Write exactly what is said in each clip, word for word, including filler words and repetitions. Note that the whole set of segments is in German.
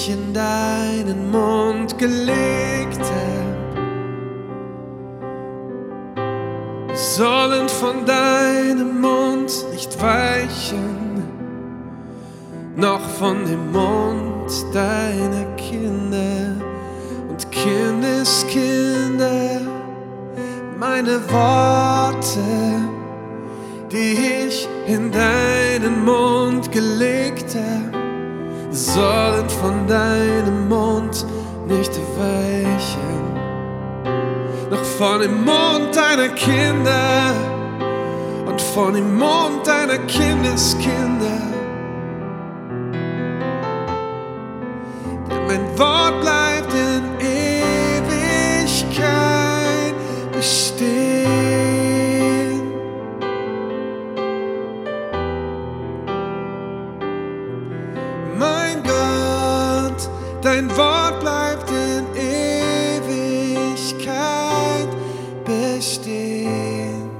ich in deinen Mund gelegt hab, sollen von deinem Mund nicht weichen, noch von dem Mund deiner Kinder und Kindeskinder. Meine Worte, die ich in deinen Mund gelegt hab, sollen von deinem Mund nicht weichen, noch von dem Mund deiner Kinder und von dem Mund deiner Kindeskinder. Denn mein Wort bleibt in Ewigkeit bestehen. Mein Gott, dein Wort bleibt in Ewigkeit bestehen.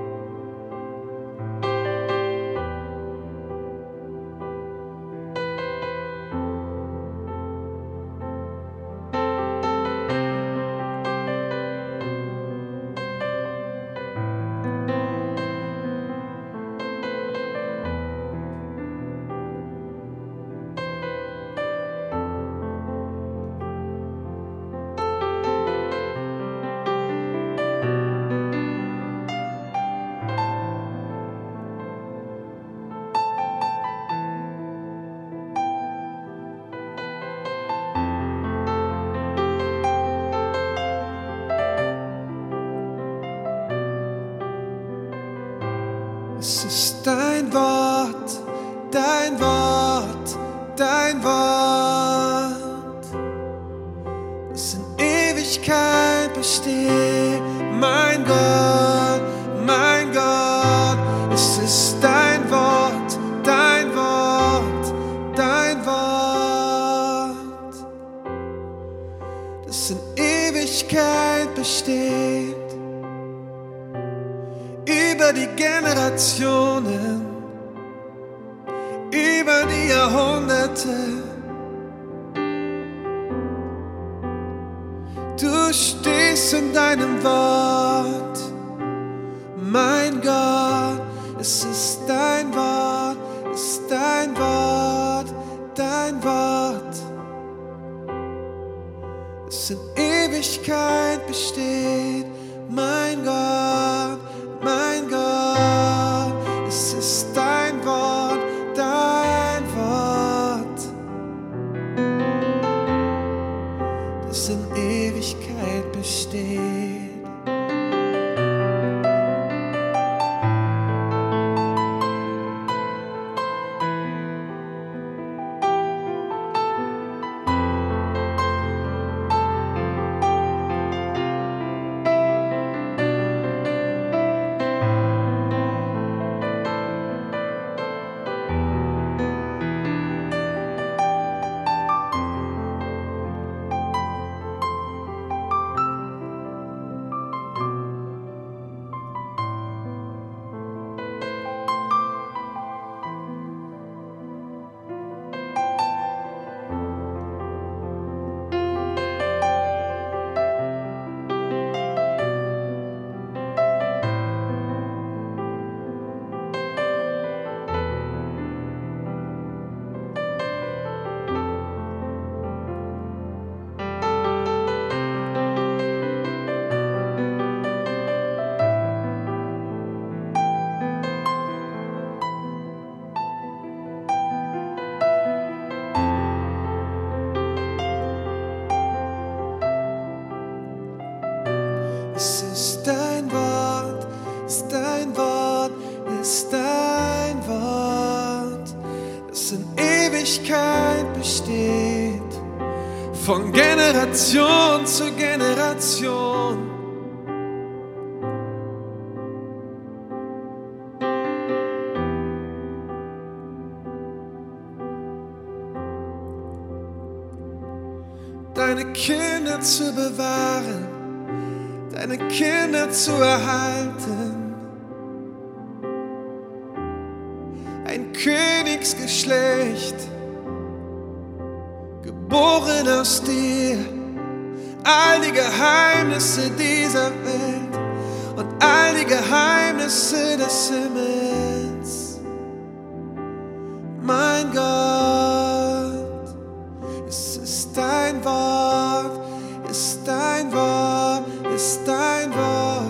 Es ist dein Wort, dein Wort, dein Wort, das in Ewigkeit besteht. Mein Gott, mein Gott, es ist dein Wort, dein Wort, dein Wort, das in Ewigkeit besteht. Über die Generationen, über die Jahrhunderte. Du stehst in deinem Wort, mein Gott, es ist dein Wort, es ist dein Wort, dein Wort, das in Ewigkeit besteht, mein Gott. Mein Gott, es ist dein Wort, dein Wort, das in Ewigkeit besteht. Es ist dein Wort, ist dein Wort, ist dein Wort, das in Ewigkeit besteht, von Generation zu Generation. Deine Kinder zu bewahren, deine Kinder zu erhalten, ein Königsgeschlecht, geboren aus dir, all die Geheimnisse dieser Welt und all die Geheimnisse des Himmels. Mein Gott, es ist dein Wort, ist dein Wort, ist dein Wort.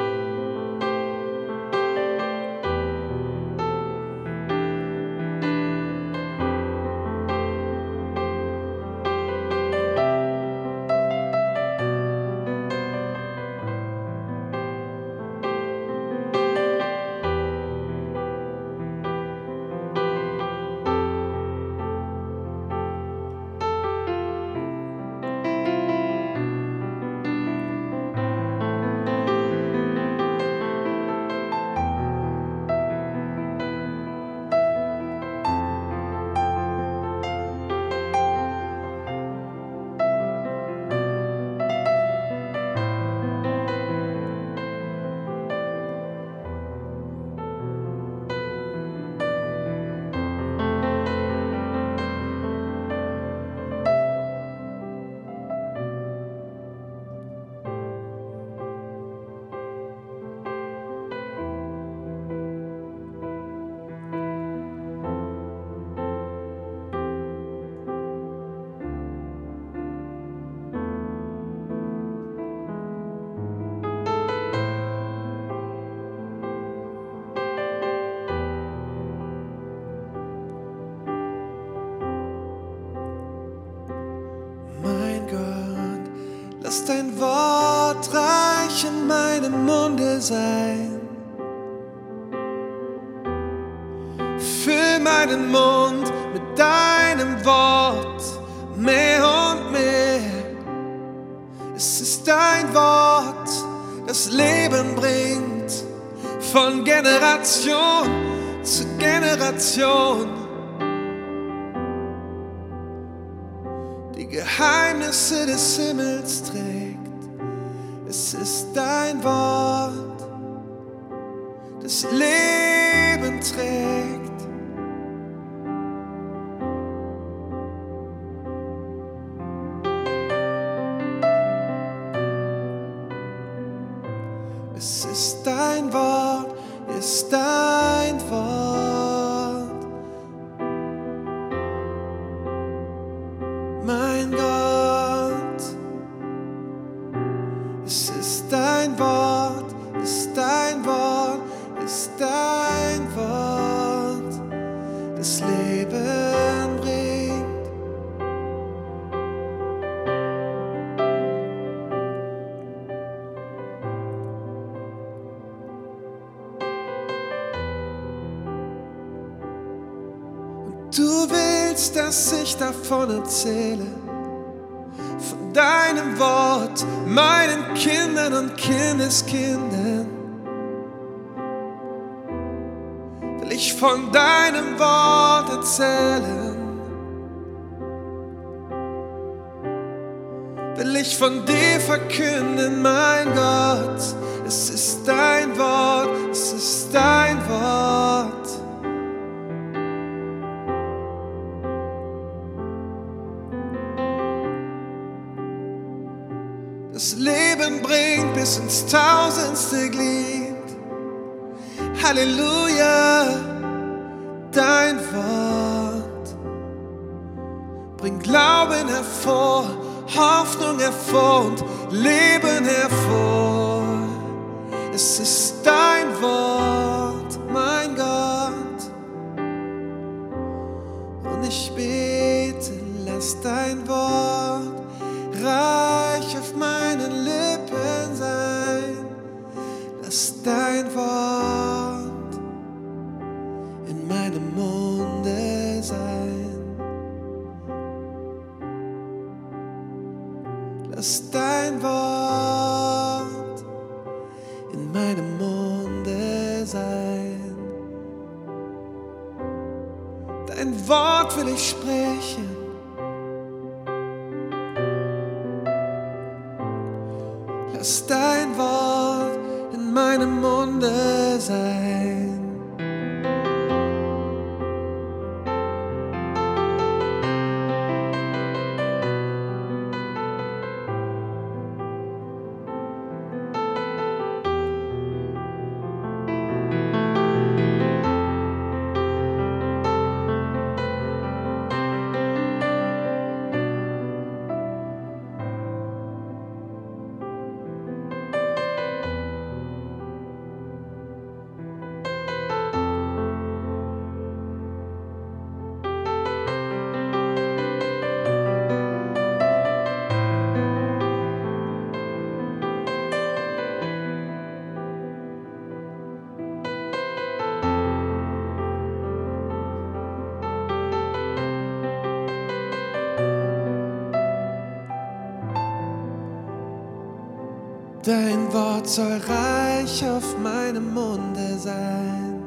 Lass dein Wort reich in meinem Munde sein. Füll meinen Mund mit deinem Wort mehr und mehr. Es ist dein Wort, das Leben bringt, von Generation zu Generation. Die Geheimnisse des Himmels trägt. Es ist dein Wort, das Leben trägt. Es ist dein Wort, ist dein Wort. Mein Gott, es ist dein Wort, ist dein Wort, ist dein Wort, das Leben bringt. Und du willst, dass ich davon erzähle, von deinem Wort, meinen Kindern und Kindeskindern. Will ich von deinem Wort erzählen, will ich von dir verkünden, mein Gott. Es ist dein Wort, es ist dein Wort. Das Leben bringt bis ins tausendste Glied. Halleluja, dein Wort bringt Glauben hervor, Hoffnung hervor und Leben hervor. Es ist dein Wort, mein Gott. Und ich bete, lass dein Wort reich auf meinen Lippen sein. Lass dein Wort in meinem Munde sein. Lass dein Wort in meinem Munde sein. Dein Wort will ich sprechen. Lass dein Wort in meinem Munde sein. Dein Wort soll reich auf meinem Munde sein.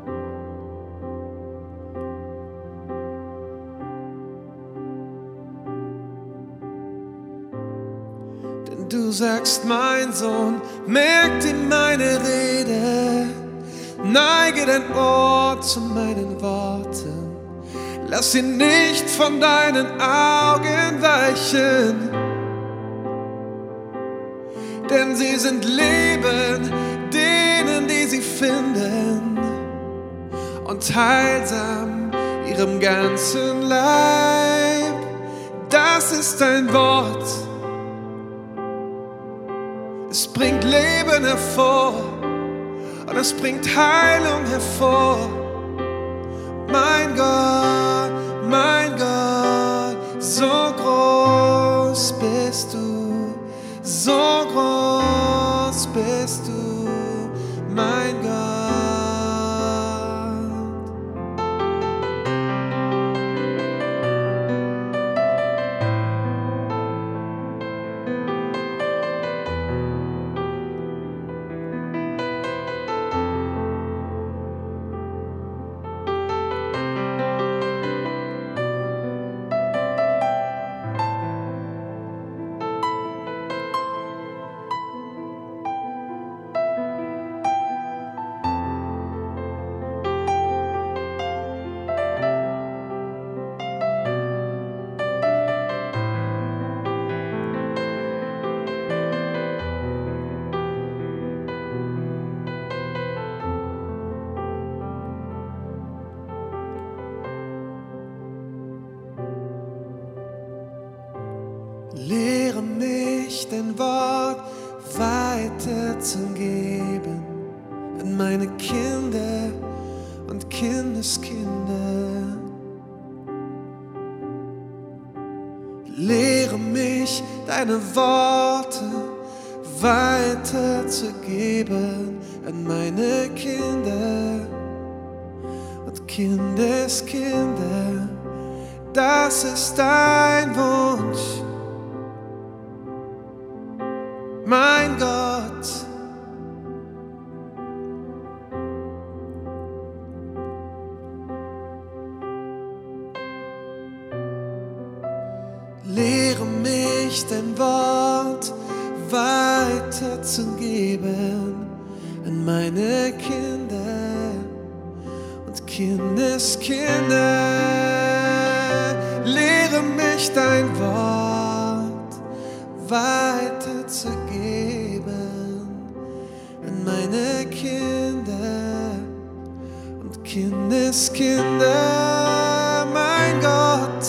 Denn du sagst, mein Sohn, merk dir meine Rede, neige dein Ohr zu meinen Worten, lass sie nicht von deinen Augen weichen. Denn sie sind Leben denen, die sie finden, und heilsam ihrem ganzen Leib. Das ist dein Wort. Es bringt Leben hervor und es bringt Heilung hervor. Mein Gott, mein Gott, so groß bist du, so groß bist du, mein Gott. Lehre mich, dein Wort weiterzugeben an meine Kinder und Kindeskinder. Lehre mich, deine Worte weiterzugeben an meine Kinder und Kindeskinder. Das ist dein Wunsch, mein Gott. Lehre mich, dein Wort weiterzugeben an meine Kinder und Kindeskinder. Lehre mich, dein Wort weiterzugeben an meine Kinder und Kindeskinder, mein Gott.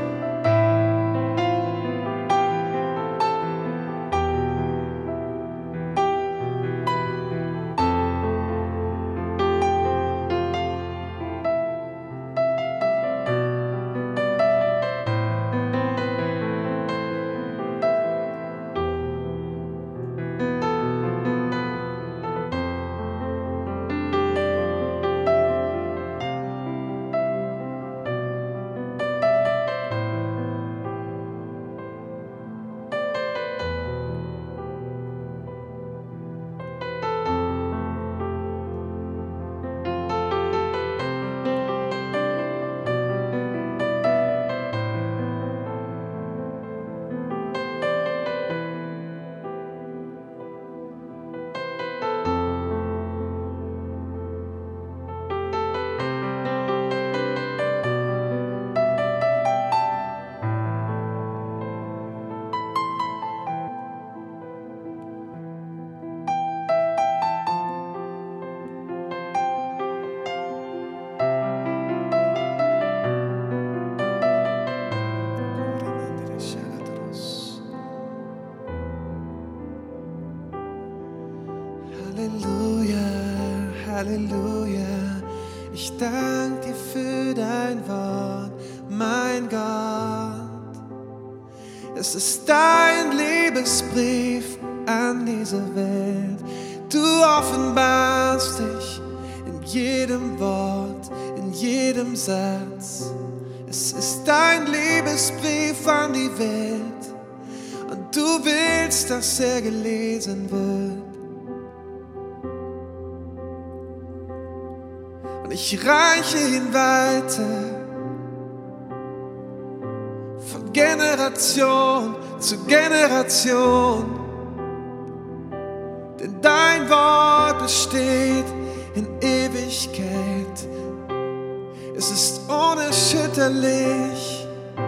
Halleluja, Halleluja, ich danke dir für dein Wort, mein Gott. Es ist dein Liebesbrief an diese Welt. Du offenbarst dich in jedem Wort, in jedem Satz. Es ist dein Liebesbrief an die Welt. Und du willst, dass er gelesen wird. Und ich reiche ihn weiter, von Generation zu Generation. Denn dein Wort besteht in Ewigkeit. Es ist unerschütterlich.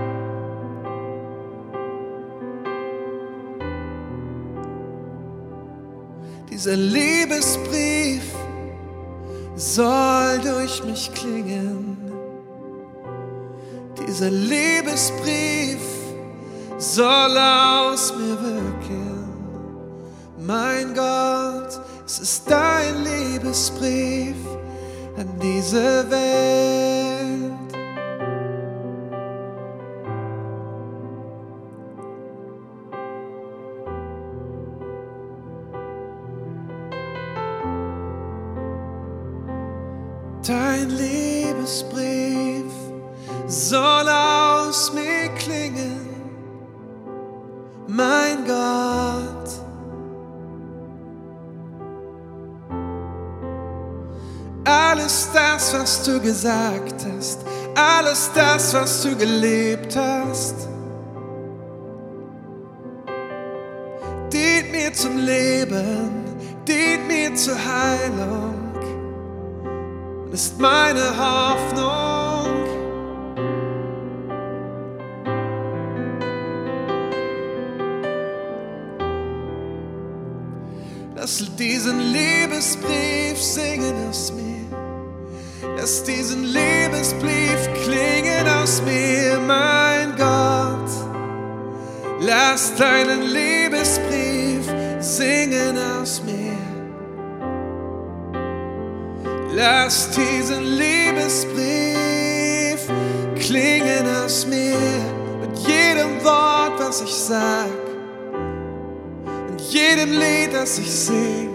Dieser Liebesbrief soll durch mich klingen. Dieser Liebesbrief soll aus mir wirken. Mein Gott, es ist dein Liebesbrief an diese Welt. Dein Liebesbrief soll aus mir klingen, mein Gott. Alles das, was du gesagt hast, alles das, was du gelebt hast, dient mir zum Leben, dient mir zur Heilung. Ist meine Hoffnung. Lass diesen Liebesbrief singen aus mir. Lass diesen Liebesbrief klingen aus mir, mein Gott. Lass deinen Liebesbrief singen aus mir. Lass diesen Liebesbrief klingen aus mir, mit jedem Wort, was ich sag, und jedem Lied, das ich sing.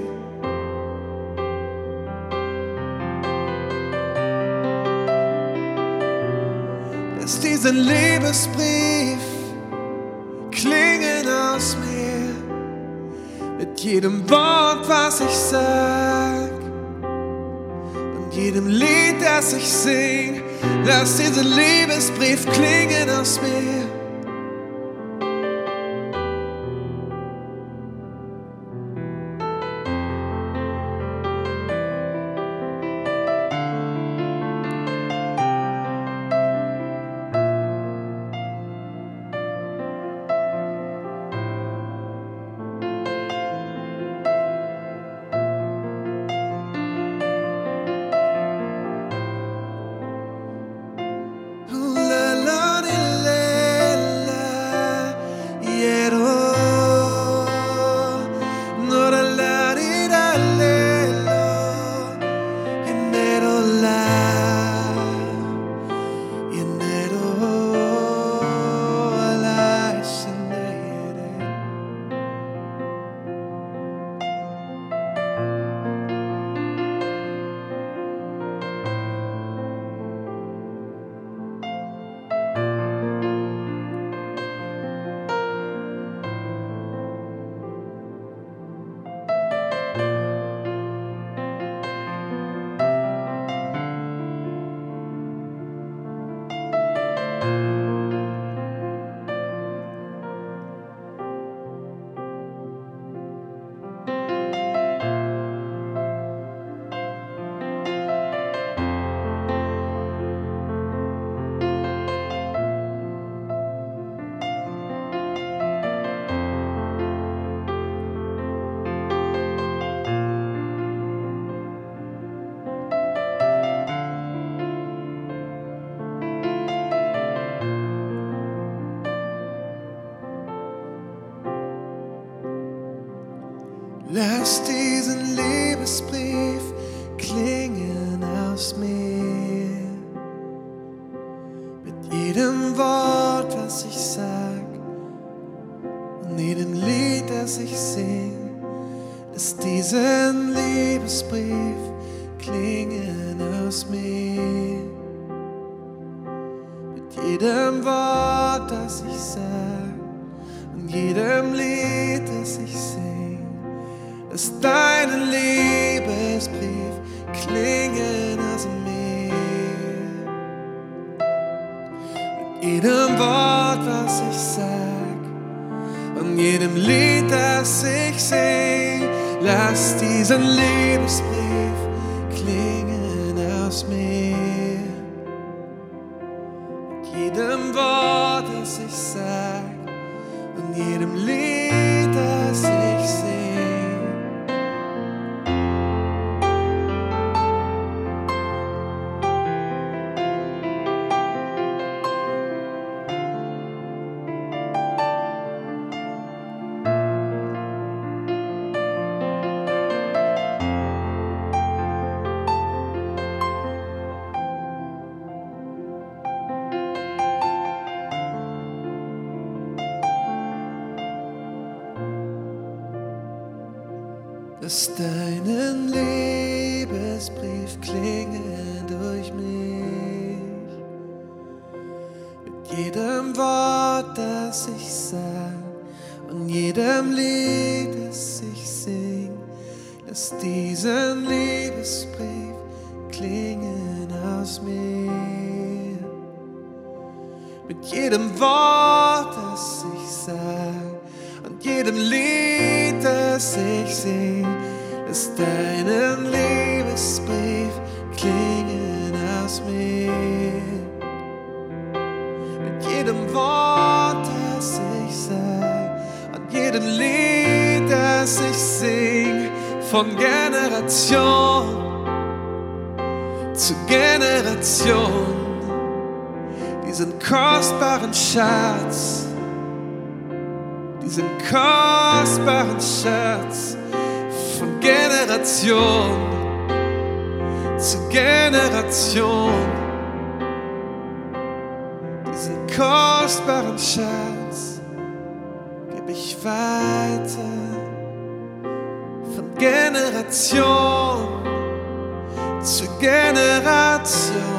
Lass diesen Liebesbrief klingen aus mir, mit jedem Wort, was ich sag, jedem Lied, das ich sing. Lass diesen Liebesbrief klingen aus mir. Lass diesen Liebesbrief klingen aus mir, mit jedem Wort, was ich sag, und jedem Lied, das ich sing. Lass diesen Liebesbrief klingen aus mir, mit jedem Wort, das ich sag, und in jedem Lied, das ich sing, lass deinen Liebesbrief klingen aus mir. Mit jedem Wort, was ich sag, und jedem Lied, das ich sing, lass diesen Liebesbrief klingen aus mir. Mit jedem Wort, das ich sag, und jedem Lied, das ich sing. Lass deinen Liebesbrief klingen durch mich. Mit jedem Wort, das ich sag, und jedem Lied, das ich sing, lass diesen Liebesbrief klingen aus mir. Mit jedem Wort, das ich sag, und jedem Lied, das ich sing, lass deinen Liebesbrief klingen aus mir. Mit jedem Wort, das ich sag, und jedem Lied, das ich sing, von Generation zu Generation, diesen kostbaren Schatz, diesen kostbaren Schatz, von Generation zu Generation, diesen kostbaren Schatz gebe ich weiter, von Generation zu Generation.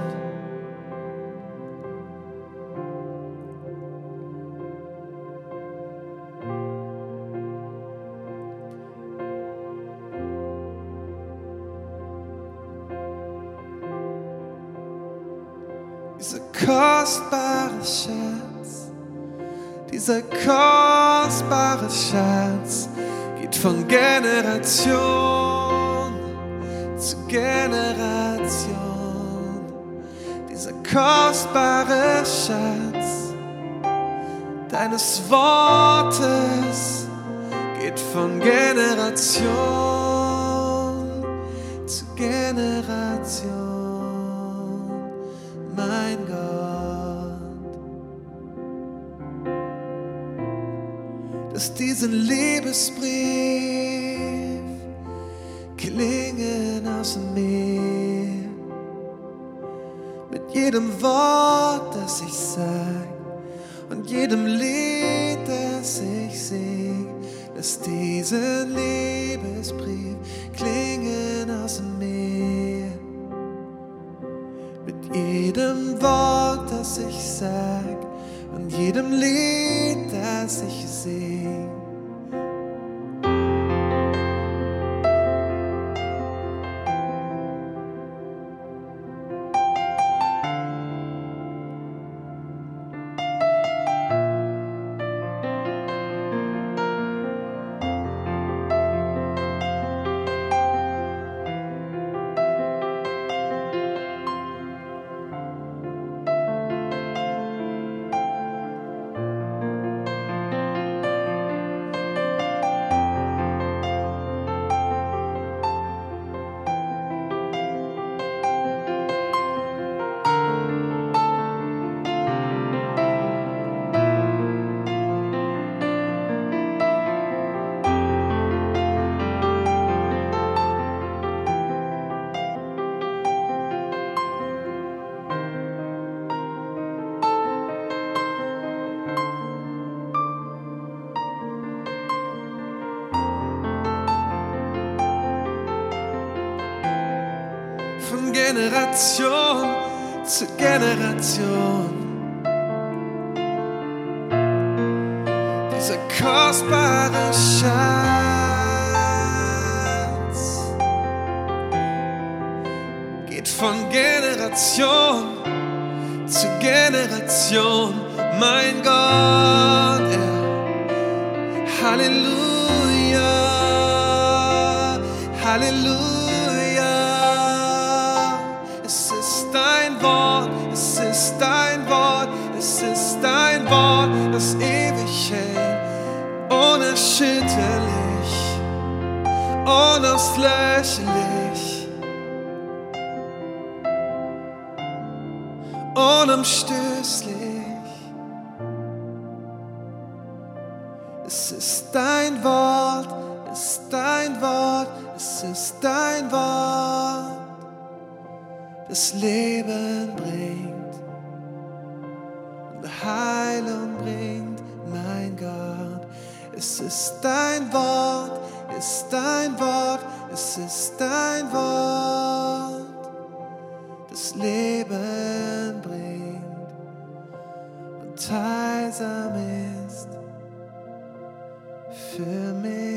Dieser kostbare Schatz, dieser kostbare Schatz geht von Generation zu Generation. Dieser kostbare Schatz deines Wortes geht von Generation zu Generation. Mein Gott, lass diesen Liebesbrief klingen aus mir. Mit jedem Wort, das ich sag, und jedem Lied, das ich sing, lass diesen Liebesbrief klingen aus mir. Mit jedem Wort, das ich sag, und jedem Lied, das ich sing. Von Generation zu Generation. dieser kostbare Schatz geht von Generation zu Generation, mein Gott, er. Halleluja, Halleluja. Es ist dein Wort, es ist dein Wort, es ist dein Wort, das ewig hält, unerschütterlich, unauslöschlich, unumstößlich. Es ist dein Wort, es ist dein Wort, es ist dein Wort, das Leben bringt und Heilung bringt, mein Gott. Es ist dein Wort, es ist dein Wort, es ist dein Wort, das Leben bringt und heilsam ist für mich.